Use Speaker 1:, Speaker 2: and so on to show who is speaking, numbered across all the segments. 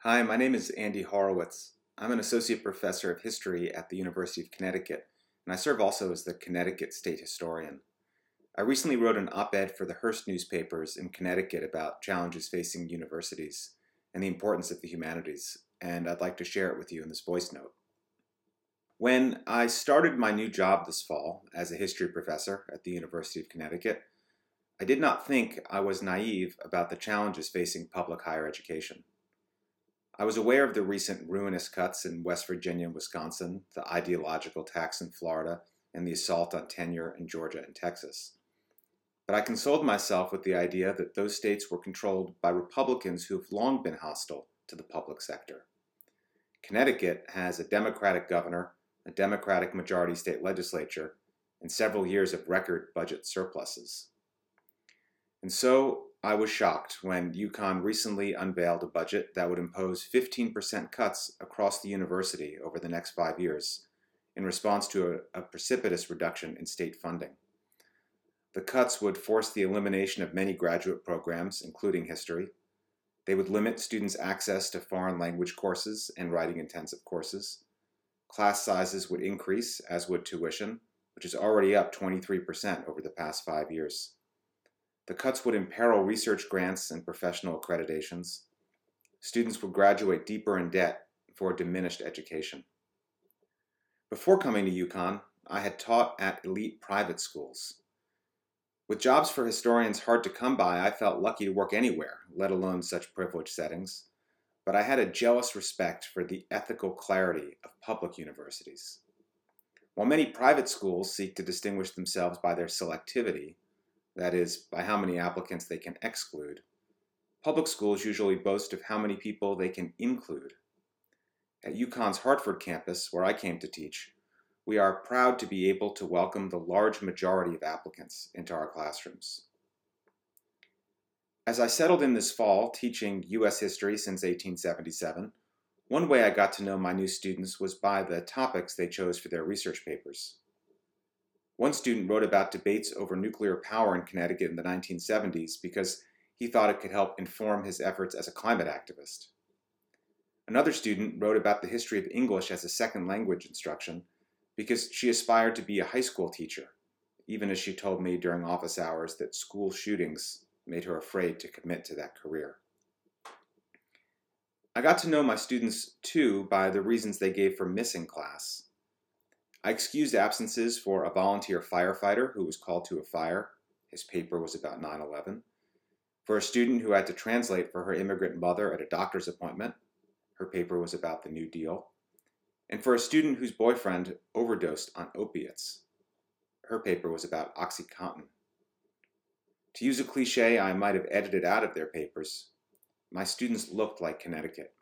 Speaker 1: Hi, my name is Andy Horowitz. I'm an associate professor of history at the University of Connecticut, and I serve also as the Connecticut State Historian. I recently wrote an op-ed for the Hearst newspapers in Connecticut about challenges facing universities and the importance of the humanities, and I'd like to share it with you in this voice note. When I started my new job this fall as a history professor at the University of Connecticut, I did not think I was naive about the challenges facing public higher education. I was aware of the recent ruinous cuts in West Virginia and Wisconsin, the ideological tax in Florida, and the assault on tenure in Georgia and Texas. But I consoled myself with the idea that those states were controlled by Republicans who have long been hostile to the public sector. Connecticut has a Democratic governor, a Democratic majority state legislature, and several years of record budget surpluses. And so I was shocked when UConn recently unveiled a budget that would impose 15% cuts across the university over the next 5 years in response to a precipitous reduction in state funding. The cuts would force the elimination of many graduate programs, including history. They would limit students' access to foreign language courses and writing-intensive courses. Class sizes would increase, as would tuition, which is already up 23% over the past 5 years. The cuts would imperil research grants and professional accreditations. Students would graduate deeper in debt for a diminished education. Before coming to UConn, I had taught at elite private schools. With jobs for historians hard to come by, I felt lucky to work anywhere, let alone such privileged settings. But I had a jealous respect for the ethical clarity of public universities. While many private schools seek to distinguish themselves by their selectivity, that is, by how many applicants they can exclude, public schools usually boast of how many people they can include. At UConn's Hartford campus, where I came to teach, we are proud to be able to welcome the large majority of applicants into our classrooms. As I settled in this fall teaching U.S. history since 1877, one way I got to know my new students was by the topics they chose for their research papers. One student wrote about debates over nuclear power in Connecticut in the 1970s because he thought it could help inform his efforts as a climate activist. Another student wrote about the history of English as a second language instruction because she aspired to be a high school teacher, even as she told me during office hours that school shootings made her afraid to commit to that career. I got to know my students, too, by the reasons they gave for missing class. I excused absences for a volunteer firefighter who was called to a fire. His paper was about 9/11. For a student who had to translate for her immigrant mother at a doctor's appointment. Her paper was about the New Deal. And for a student whose boyfriend overdosed on opiates. Her paper was about OxyContin. To use a cliche I might have edited out of their papers, my students looked like Connecticut.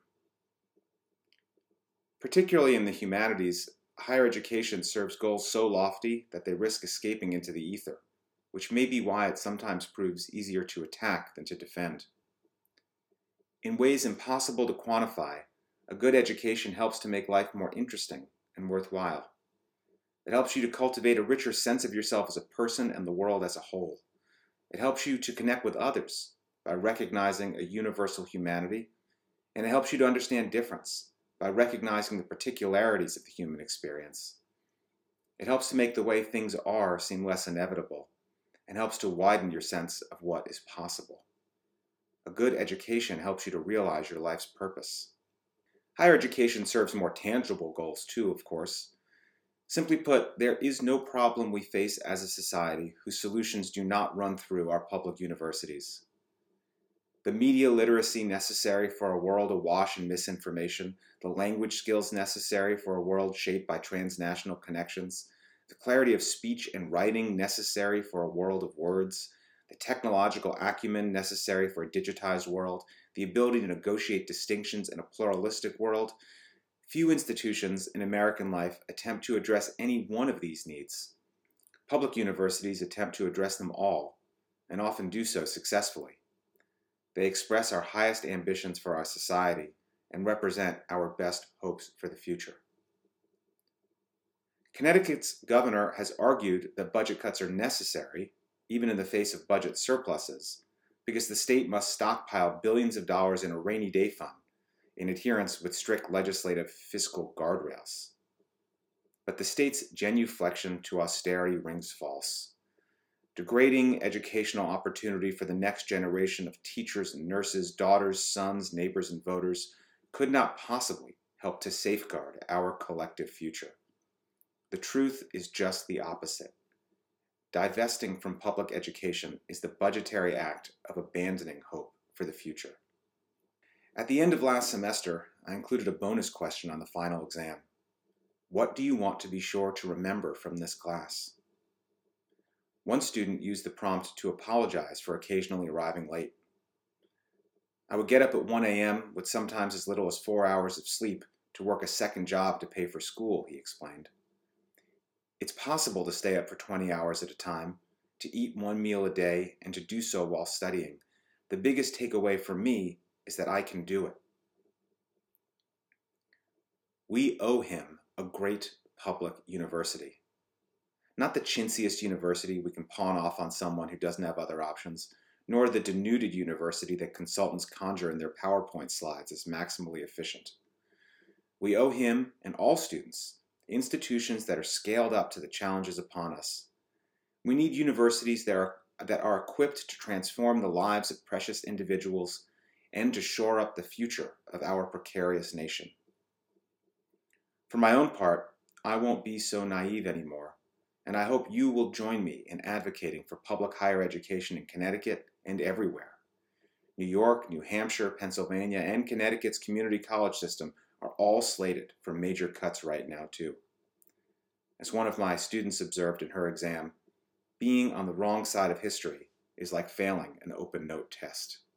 Speaker 1: Particularly in the humanities, higher education serves goals so lofty that they risk escaping into the ether, which may be why it sometimes proves easier to attack than to defend. In ways impossible to quantify, a good education helps to make life more interesting and worthwhile. It helps you to cultivate a richer sense of yourself as a person and the world as a whole. It helps you to connect with others by recognizing a universal humanity, and it helps you to understand difference by recognizing the particularities of the human experience. It helps to make the way things are seem less inevitable, and helps to widen your sense of what is possible. A good education helps you to realize your life's purpose. Higher education serves more tangible goals too, of course. Simply put, there is no problem we face as a society whose solutions do not run through our public universities. The media literacy necessary for a world awash in misinformation, the language skills necessary for a world shaped by transnational connections, the clarity of speech and writing necessary for a world of words, the technological acumen necessary for a digitized world, the ability to negotiate distinctions in a pluralistic world. Few institutions in American life attempt to address any one of these needs. Public universities attempt to address them all, and often do so successfully. They express our highest ambitions for our society and represent our best hopes for the future. Connecticut's governor has argued that budget cuts are necessary, even in the face of budget surpluses, because the state must stockpile billions of dollars in a rainy day fund in adherence with strict legislative fiscal guardrails. But the state's genuflection to austerity rings false. Degrading educational opportunity for the next generation of teachers and nurses, daughters, sons, neighbors, and voters could not possibly help to safeguard our collective future. The truth is just the opposite. Divesting from public education is the budgetary act of abandoning hope for the future. At the end of last semester, I included a bonus question on the final exam. What do you want to be sure to remember from this class? One student used the prompt to apologize for occasionally arriving late. I would get up at 1 a.m. with sometimes as little as 4 hours of sleep to work a second job to pay for school, he explained. It's possible to stay up for 20 hours at a time, to eat one meal a day, and to do so while studying. The biggest takeaway for me is that I can do it. We owe him a great public university. Not the chintziest university we can pawn off on someone who doesn't have other options, nor the denuded university that consultants conjure in their PowerPoint slides as maximally efficient. We owe him and all students institutions that are scaled up to the challenges upon us. We need universities that are equipped to transform the lives of precious individuals and to shore up the future of our precarious nation. For my own part, I won't be so naive anymore, and I hope you will join me in advocating for public higher education in Connecticut and everywhere. New York, New Hampshire, Pennsylvania, and Connecticut's community college system are all slated for major cuts right now, too. As one of my students observed in her exam, being on the wrong side of history is like failing an open note test.